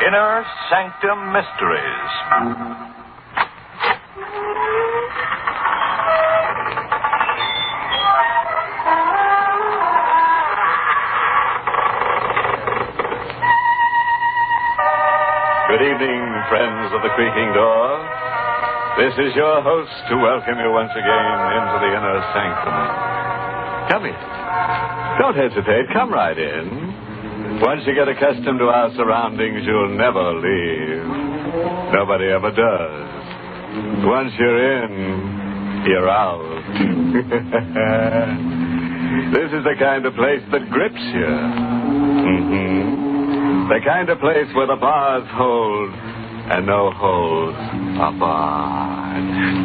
Inner Sanctum Mysteries. Good evening, friends of the creaking door. This is your host to welcome you once again into the Inner Sanctum. Come in. Don't hesitate. Come right in. Once you get accustomed to our surroundings, you'll never leave. Nobody ever does. Once you're in, you're out. This is the kind of place that grips you. The kind of place where the bars hold and no holds are barred.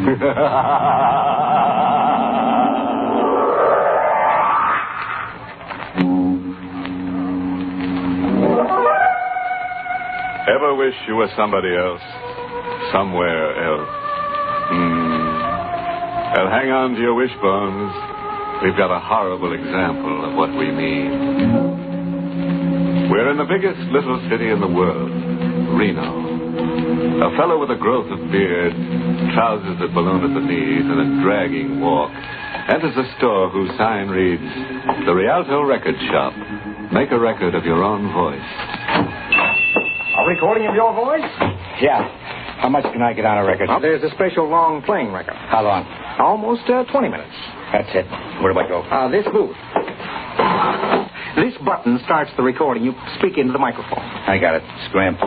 Ever wish you were somebody else? Somewhere else? Well, hang on to your wishbones. We've got a horrible example of what we mean. We're in the biggest little city in the world, Reno. A fellow with a growth of beard, trousers that balloon at the knees, and a dragging walk, enters a store whose sign reads, The Rialto Record Shop. Make a record of your own voice. A recording of your voice? Yeah. How much can I get on a record? Well, there's a special long playing record. How long? Almost 20 minutes. That's it. Where do I go? This booth. This button starts the recording. You speak into the microphone. I got it. Scram.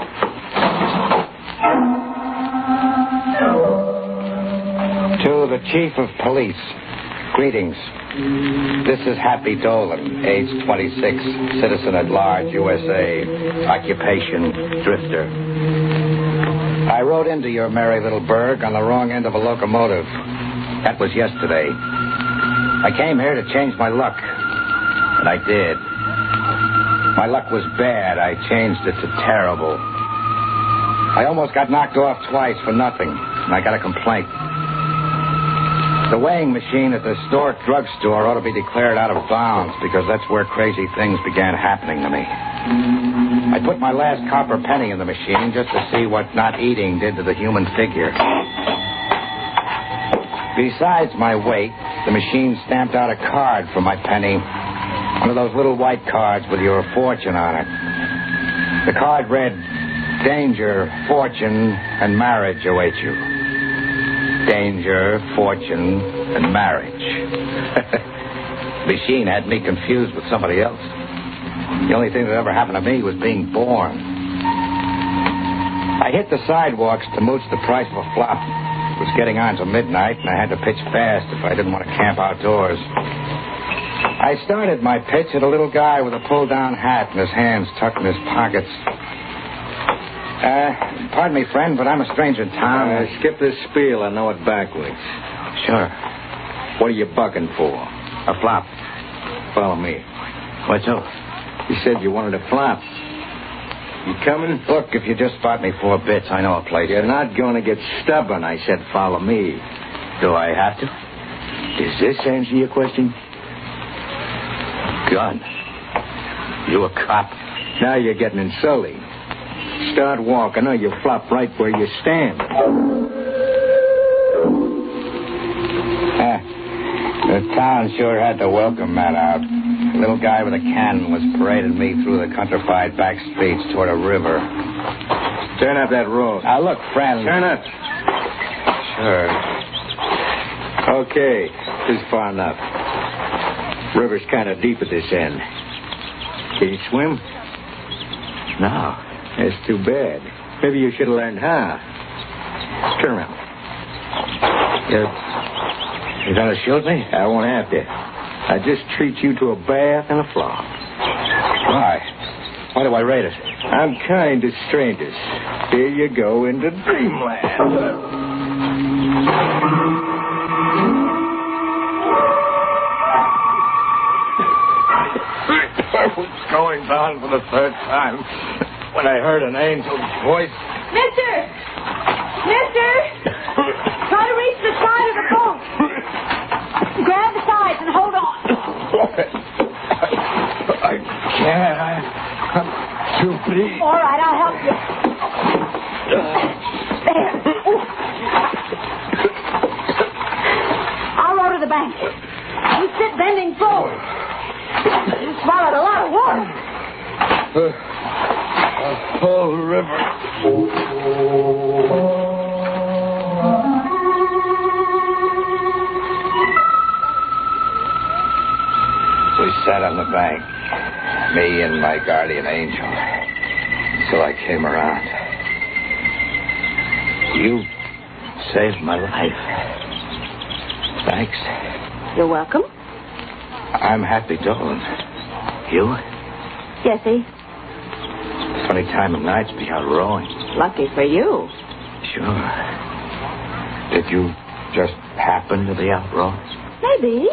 To the Chief of Police, greetings. This is Happy Dolan, age 26, citizen at large, USA, occupation, drifter. I rode into your merry little burg on the wrong end of a locomotive. That was yesterday. I came here to change my luck, and I did. My luck was bad. I changed it to terrible. I almost got knocked off twice for nothing, and I got a complaint. The weighing machine at the historic drugstore ought to be declared out of bounds because that's where crazy things began happening to me. I put my last copper penny in the machine just to see what not eating did to the human figure. Besides my weight, the machine stamped out a card for my penny. One of those little white cards with your fortune on it. The card read, Danger, fortune, and marriage await you. Danger, fortune, and marriage. The machine had me confused with somebody else. The only thing that ever happened to me was being born. I hit the sidewalks to mooch the price of a flop. It was getting on to midnight, and I had to pitch fast if I didn't want to camp outdoors. I started my pitch at a little guy with a pull-down hat and his hands tucked in his pockets. Pardon me, friend, but I'm a stranger in town. Skip this spiel. I know it backwards. Sure. What are you bucking for? A flop. Follow me. What's up? You said you wanted a flop. You coming? Look, if you just spot me 4 bits, I know a place. You're not going to get stubborn. I said follow me. Do I have to? Does this answer your question? Gun. You a cop? Now you're getting insulting. Start walking or you flop right where you stand. The town sure had the welcome mat out. A little guy with a cannon was parading me through the countrified back streets toward a river. Turn up that road. Now, look, friend. Turn up. Sure. Okay, this is far enough. River's kind of deep at this end. Can you swim? No. That's too bad. Maybe you should have learned how. Turn around. You gonna shoot me? I won't have to. I just treat you to a bath and a flop. Why? Why do I rate it? I'm kind to strangers. Here you go into dreamland. I was going down for the third time when I heard an angel's voice. Mister! Try to reach the side of the boat. Grab the sides and hold on. I can't. I'm too big. All right, I'll help you. Oh! You swallowed a lot of water. A whole river. We sat on the bank, me and my guardian angel, until I came around. You saved my life. Thanks. You're welcome. I'm Happy Dolan. You? Jessie, Funny time of night to be out rowing. lucky for you. Sure. Did you just happen to be out rowing? Maybe.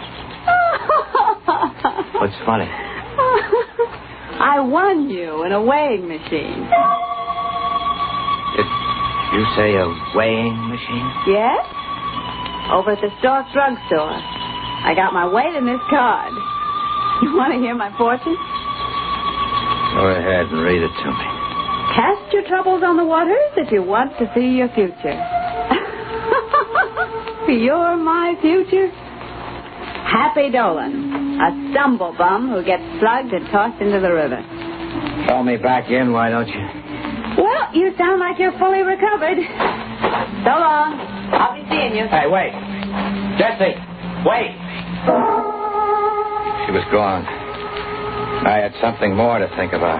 What's funny? I won you in a weighing machine. Did you say a weighing machine? Yes? Over at the Stork drugstore. I got my weight in this card. You want to hear my fortune? Go ahead and read it to me. Cast your troubles on the waters if you want to see your future. You're my future. Happy Dolan, a stumble bum who gets slugged and tossed into the river. Call me back in, why don't you? Well, you sound like you're fully recovered. So long. I'll be seeing you. Hey, wait. Jessie, wait. She was gone. I had something more to think about.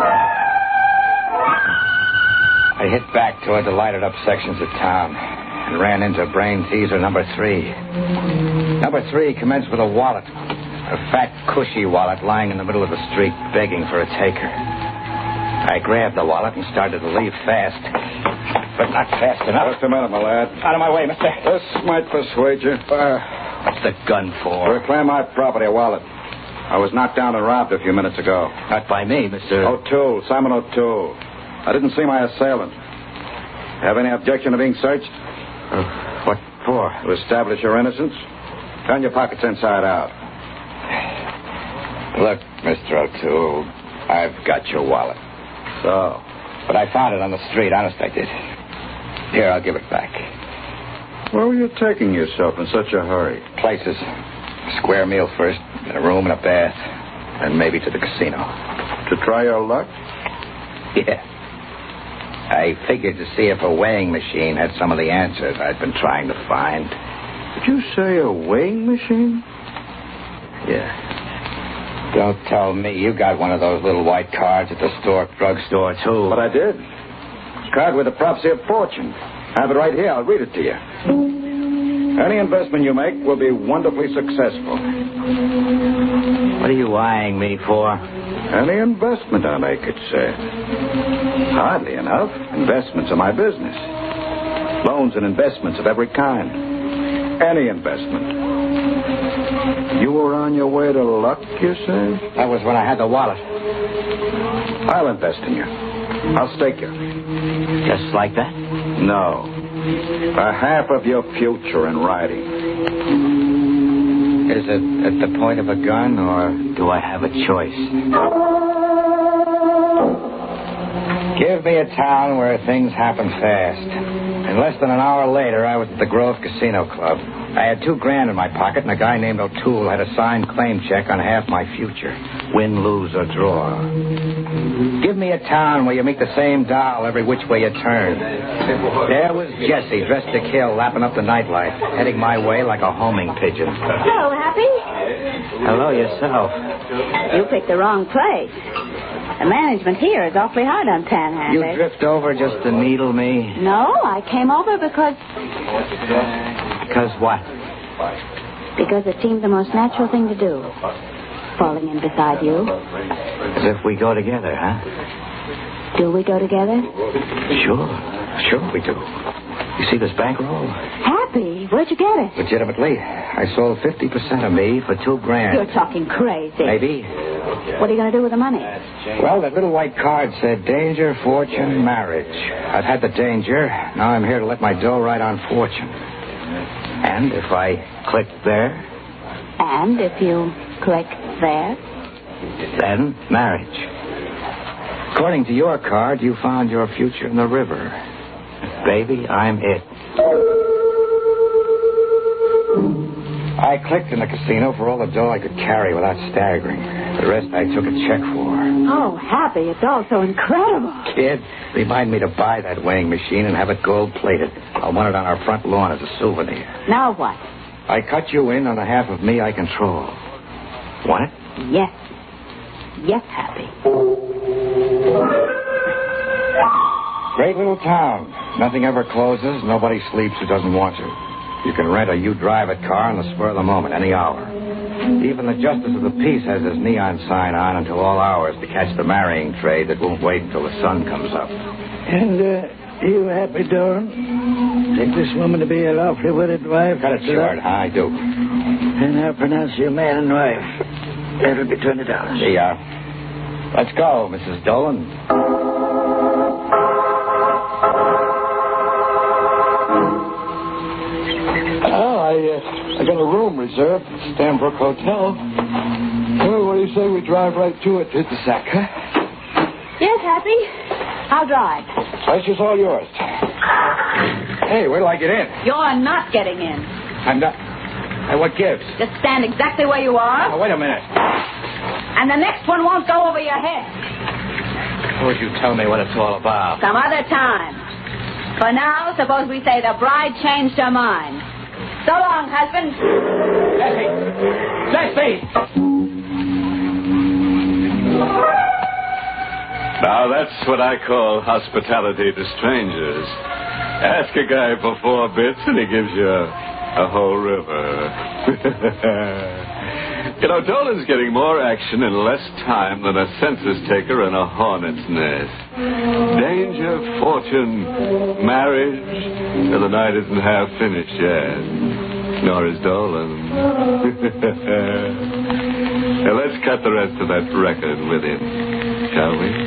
I hit back toward the lighted up sections of town and ran into brain teaser number 3. Number 3 commenced with a wallet. A fat, cushy wallet lying in the middle of the street begging for a taker. I grabbed the wallet and started to leave fast, but not fast enough. What's the matter, my lad? Out of my way, mister. This might persuade you. What's the gun for? Reclaim my property, a wallet. I was knocked down and robbed a few minutes ago. Not by me, Mr. O'Toole, Simon O'Toole. I didn't see my assailant. Have any objection to being searched? What for? To establish your innocence? Turn your pockets inside out. Look, Mr. O'Toole, I've got your wallet. So? But I found it on the street. Honest, I did. Here, I'll give it back. Where were you taking yourself in such a hurry? Places. A square meal first, then a room and a bath, and maybe to the casino. To try your luck? Yeah. I figured to see if a weighing machine had some of the answers I'd been trying to find. Did you say a weighing machine? Yeah. Don't tell me you got one of those little white cards at the Stork drugstore, too. But I did. Card with a prophecy of fortune. I have it right here. I'll read it to you. Any investment you make will be wonderfully successful. What are you eyeing me for? Any investment I make, it said. Hardly enough. Investments are my business. Loans and investments of every kind. Any investment. You were on your way to luck, you say? That was when I had the wallet. I'll invest in you. I'll stake you. Just like that? No. A half of your future in writing. Is it at the point of a gun, or do I have a choice? Give me a town where things happen fast. And less than an hour later, I was at the Grove Casino Club. I had $2,000 in my pocket, and a guy named O'Toole had a signed claim check on half my future. Win, lose, or draw. Give me a town where you meet the same doll every which way you turn. There was Jessie, dressed to kill, lapping up the nightlife, heading my way like a homing pigeon. Hello, Happy. Hello, yourself. You picked the wrong place. The management here is awfully hard on You panhandlers. drift over just to needle me? No, I came over because Because what? it seemed the most natural thing to do. Falling in beside you. As if we go together, huh? Do we go together? Sure we do. You see this bankroll? Happy, where'd you get it? Legitimately. I sold 50% of me for $2,000. You're talking crazy. Maybe. What are you going to do with the money? Well, that little white card said danger, fortune, marriage. I've had the danger. Now I'm here to let my dough ride on fortune. And if I click there? And if you click there? Then marriage. According to your card, you found your future in the river. Baby, I'm it. I clicked in the casino for all the dough I could carry without staggering. The rest I took a check for. Oh, Happy, it's all so incredible. Kid, remind me to buy that weighing machine and have it gold-plated. I'll want it on our front lawn as a souvenir. Now what? I cut you in on the half of me I control. Want it? Yes. Yes, Happy. Great little town. Nothing ever closes. Nobody sleeps who doesn't want to. You can rent a you-drive-it car on the spur of the moment, any hour. Even the Justice of the Peace has his neon sign on until all hours to catch the marrying trade that won't wait until the sun comes up. And, you Happy, Doran? Think this woman to be a lawfully wedded wife? Cut it short, huh? I do. And I'll pronounce you man and wife. That'll be $20. See ya. Let's go, Mrs. Dolan. I got a room reserved at Stanbrook Hotel. Well, what do you say we drive right to it? Hit the sack, huh? Yes, Happy. I'll drive. Place is all yours. Hey, where do I get in? You're not getting in. I'm not. Hey, what gives? Just stand exactly where you are. Oh, wait a minute. And the next one won't go over your head. Suppose you tell me what it's all about. Some other time. For now, suppose we say the bride changed her mind. So long, husband. Jessie! Now, that's what I call hospitality to strangers. Ask a guy for 4 bits and he gives you a whole river. You know, Dolan's getting more action in less time than a census taker in a hornet's nest. Danger, fortune, marriage, and the night isn't half finished yet. Nor is Dolan. Now, let's cut the rest of that record with him, shall we?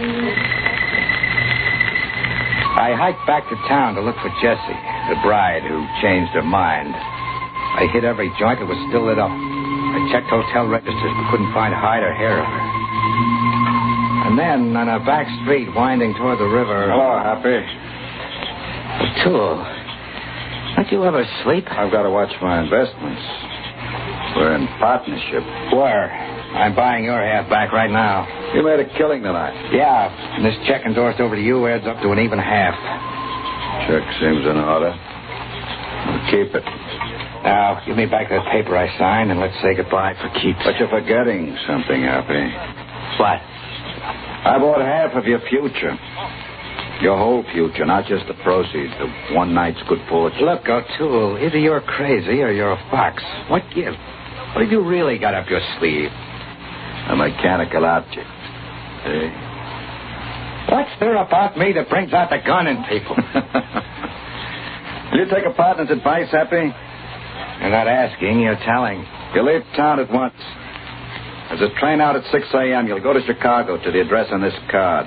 I hiked back to town to look for Jessie, the bride who changed her mind. I hit every joint that was still lit up. I checked hotel registers but couldn't find hide or hair of her. And then, on a back street winding toward the river... Hello, Happy. O'Toole, don't you ever sleep? I've got to watch my investments. We're in partnership. Where? I'm buying your half back right now. You made a killing tonight. Yeah, and this check endorsed over to you adds up to an even half. Check seems in order. I'll keep it. Now, give me back that paper I signed, and let's say goodbye for keeps. But you're forgetting something, Happy. What? I bought half of your future. Your whole future, not just the proceeds of one night's good fortune. Look, O'Toole, either you're crazy or you're a fox. What gives? What have you really got up your sleeve? A mechanical object. See? What's there about me that brings out the gun in people? Will you take a partner's advice, Happy? You're not asking, you're telling. You leave town at once. There's a train out at 6 a.m. You'll go to Chicago to the address on this card.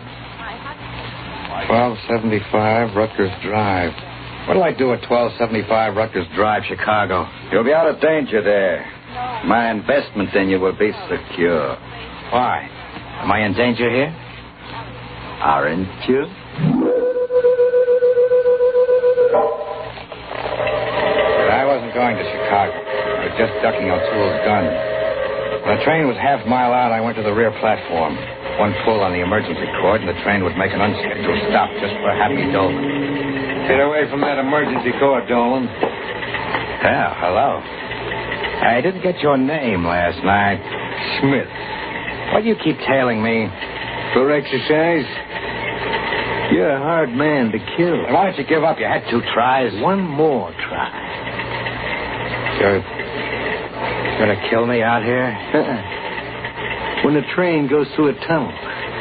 1275 Rutgers Drive. What'll I do at 1275 Rutgers Drive, Chicago? You'll be out of danger there. My investment in you will be secure. Why? Am I in danger here? Aren't you? I wasn't going to Chicago. I was just ducking O'Toole's gun. When the train was half a mile out, I went to the rear platform. One pull on the emergency cord, and the train would make an unscheduled stop just for Happy Dolan. Get away from that emergency cord, Dolan. Yeah, hello. I didn't get your name last night. Smith. Why do you keep tailing me? For exercise? You're a hard man to kill. Why don't you give up? You had 2 tries. One more try. You're going to kill me out here? When the train goes through a tunnel.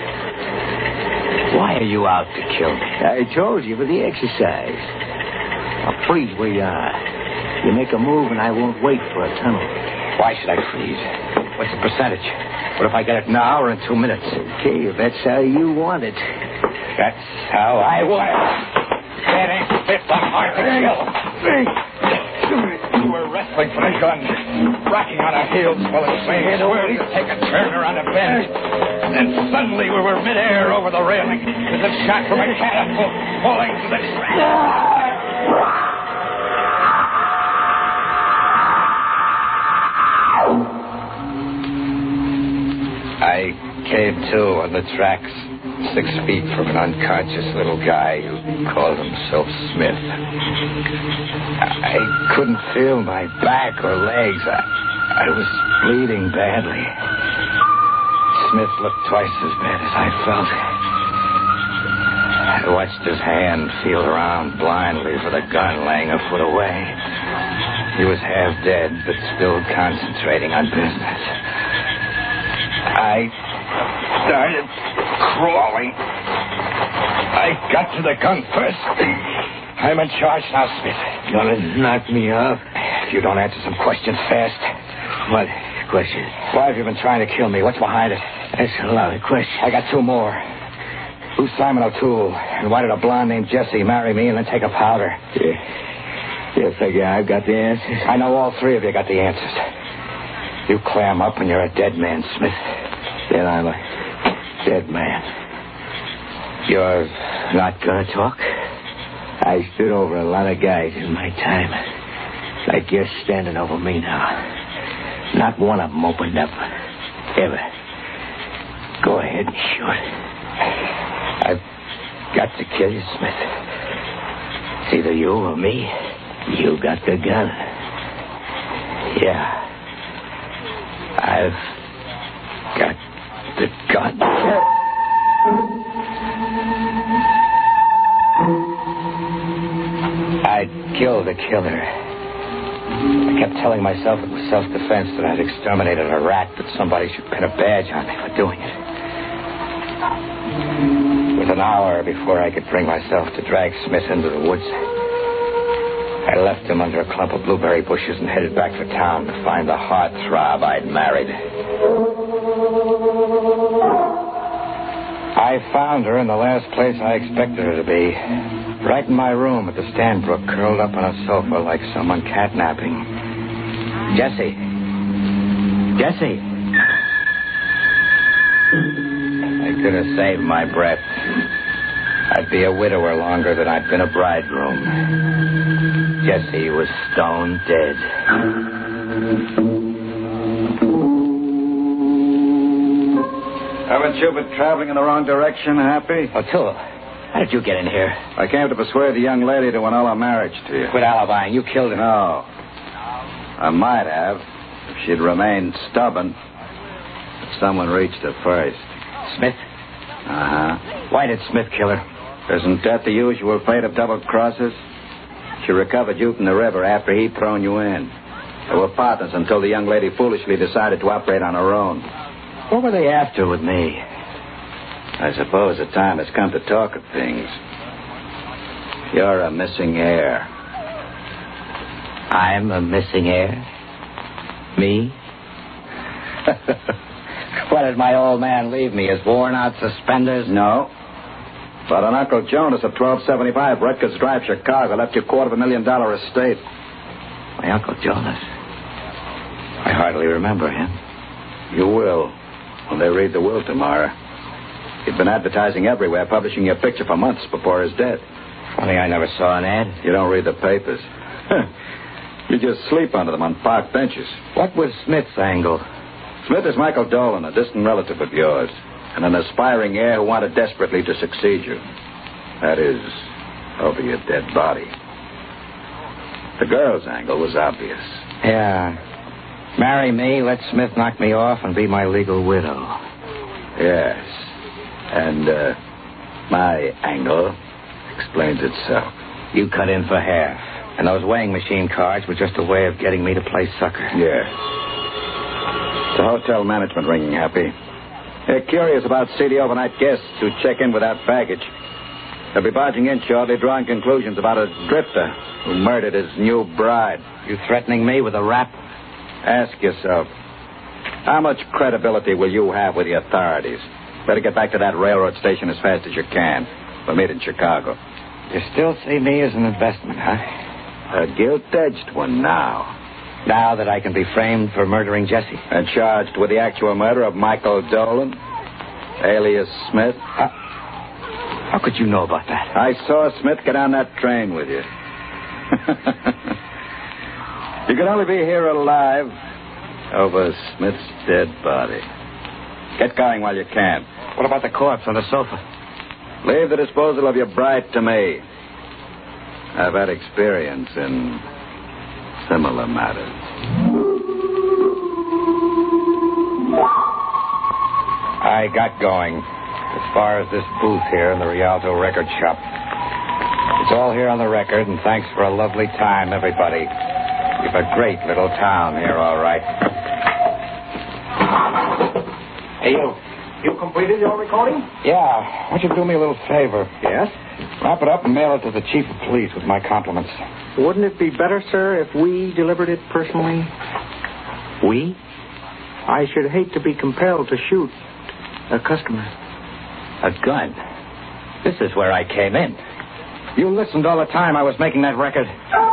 Why are you out to kill me? I told you for the exercise. Now freeze where you are. You make a move and I won't wait for a tunnel. Why should I freeze? What's the percentage? What if I get it now or in 2 minutes? Okay, if that's how you want it. That's how I want it. That ain't fit. I'm hard to kill. You were wrestling for the gun, rocking on our heels while the train swerved to take a turn around a bend. And then suddenly we were midair over the railing as a shot from a catapult falling to the track. the tracks, 6 feet from an unconscious little guy who called himself Smith. I couldn't feel my back or legs. I was bleeding badly. Smith looked twice as bad as I felt. I watched his hand feel around blindly for the gun laying a foot away. He was half dead, but still concentrating on business. I started crawling. I got to the gun first. I'm in charge now, Smith. You're gonna knock me off? If you don't answer some questions fast. What question? Why have you been trying to kill me? What's behind it? That's a lot of questions. I got 2 more. Who's Simon O'Toole? And why did a blonde named Jessie marry me and then take a powder? You figure I've got the answers? I know all 3 of you got the answers. You clam up and you're a dead man, Smith. Then I'm a dead man. You're not going to talk? I stood over a lot of guys in my time. Like you're standing over me now. Not one of them opened up. Ever. Go ahead and shoot. I've got to kill you, Smith. It's either you or me. You got the gun. Yeah. I've got the gun. I'd kill the killer. I kept telling myself it was self-defense, that I'd exterminated a rat, but somebody should pin a badge on me for doing it. It was an hour before I could bring myself to drag Smith into the woods. I left him under a clump of blueberry bushes and headed back for town to find the heartthrob I'd married. I found her in the last place I expected her to be. Right in my room at the Stanbrook, curled up on a sofa like someone catnapping. Jessie. Jessie. I could have saved my breath. I'd be a widower longer than I'd been a bridegroom. Jessie was stone dead. Haven't you been traveling in the wrong direction, Happy? O'Toole, how did you get in here? I came to persuade the young lady to annul our marriage to you. Quit alibying. You killed her. No. I might have, if she'd remained stubborn. But someone reached her first. Smith? Uh-huh. Why did Smith kill her? Isn't that the usual fate of double-crossers? She recovered you from the river after he'd thrown you in. They were partners until the young lady foolishly decided to operate on her own. What were they after with me? I suppose the time has come to talk of things. You're a missing heir. I'm a missing heir? Me? What did my old man leave me, his worn-out suspenders? No. But an Uncle Jonas of 1275 Rutgers Drive, Chicago, left you $250,000 estate. My Uncle Jonas? I hardly remember him. You will, when they read the will tomorrow. He'd been advertising everywhere, publishing your picture for months before his death. Funny I never saw an ad. You don't read the papers. You just sleep under them on park benches. What was Smith's angle? Smith is Michael Dolan, a distant relative of yours, and an aspiring heir who wanted desperately to succeed you. That is, over your dead body. The girl's angle was obvious. Yeah. Marry me, let Smith knock me off, and be my legal widow. Yes. And, my angle explains itself. You cut in for half. And those weighing machine cards were just a way of getting me to play sucker. Yes. The hotel management ringing, Happy. They're curious about seedy overnight guests who check in without baggage. They'll be barging in shortly, drawing conclusions about a drifter who murdered his new bride. You threatening me with a rap? Ask yourself, how much credibility will you have with the authorities? Better get back to that railroad station as fast as you can. We'll meet in Chicago. You still see me as an investment, huh? A gilt-edged one now. Now that I can be framed for murdering Jessie? And charged with the actual murder of Michael Dolan, alias Smith. How could you know about that? I saw Smith get on that train with you. You could only be here alive over Smith's dead body. Get going while you can. What about the corpse on the sofa? Leave the disposal of your bride to me. I've had experience in similar matters. I got going. As far as this booth here in the Rialto record shop. It's all here on the record, and thanks for a lovely time, everybody. You've a great little town here, all right. Hey, you completed your recording? Yeah. Why don't you do me a little favor? Yes? Wrap it up and mail it to the chief of police with my compliments. Wouldn't it be better, sir, if we delivered it personally? We? I should hate to be compelled to shoot a customer. A gun? This is where I came in. You listened all the time I was making that record.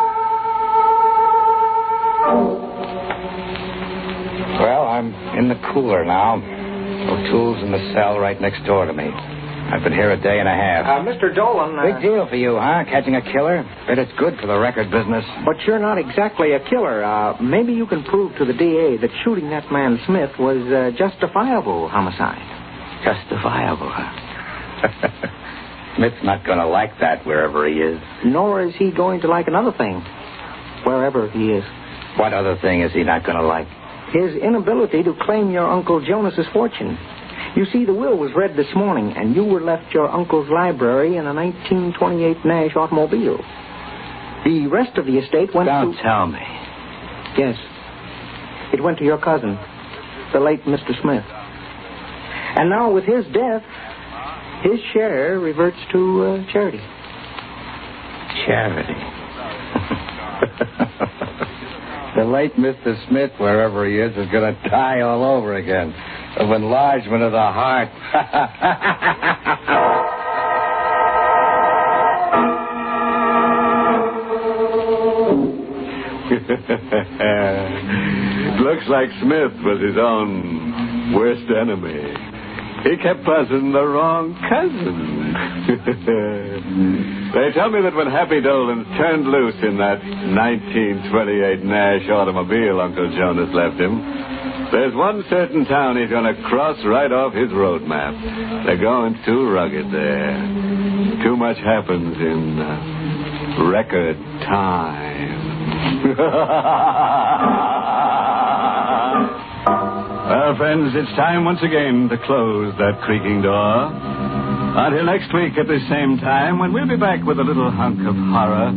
Well, I'm in the cooler now. O'Toole's in the cell right next door to me. I've been here a day and a half. Mr. Dolan... Big deal for you, huh? Catching a killer? Bet it's good for the record business. But you're not exactly a killer. Maybe you can prove to the DA that shooting that man Smith was justifiable homicide. Justifiable, huh? Smith's not going to like that wherever he is. Nor is he going to like another thing, wherever he is. What other thing is he not going to like? His inability to claim your Uncle Jonas's fortune. You see, the will was read this morning, and you were left your uncle's library in a 1928 Nash automobile. The rest of the estate went to... Don't tell me. Yes. It went to your cousin, the late Mr. Smith. And now, with his death, his share reverts to charity. Charity? The late Mr. Smith, wherever he is going to die all over again of enlargement of the heart. Looks like Smith was his own worst enemy. He kept buzzing the wrong cousin. They tell me that when Happy Dolan turned loose in that 1928 Nash automobile Uncle Jonas left him, there's one certain town he's going to cross right off his road map. They're going too rugged there. Too much happens in record time. Well, friends, it's time once again to close that creaking door. Until next week at the same time, when we'll be back with a little hunk of horror.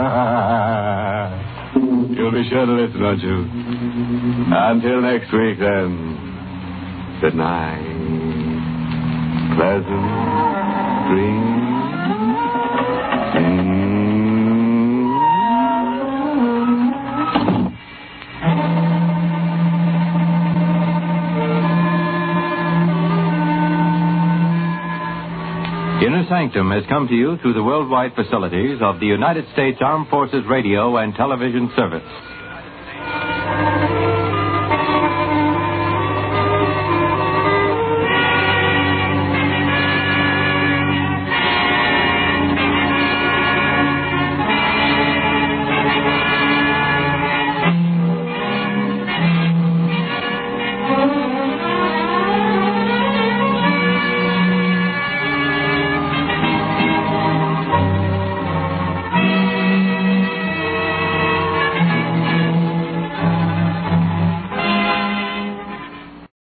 You'll be sure to listen, won't you? Until next week, then. Good night. Pleasant dreams. Inner Sanctum has come to you through the worldwide facilities of the United States Armed Forces Radio and Television Service.